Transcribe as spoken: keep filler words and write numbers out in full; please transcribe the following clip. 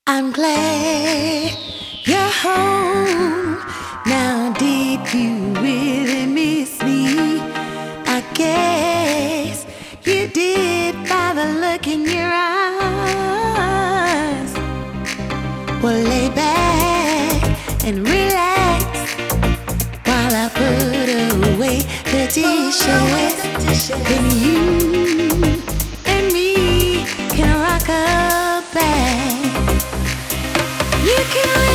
I'm glad you're home. Now, did you really miss me? I guess you did by the look in your eyes. Well, lay back and relax while I put away the dishes. Then you and me can rock a back. You can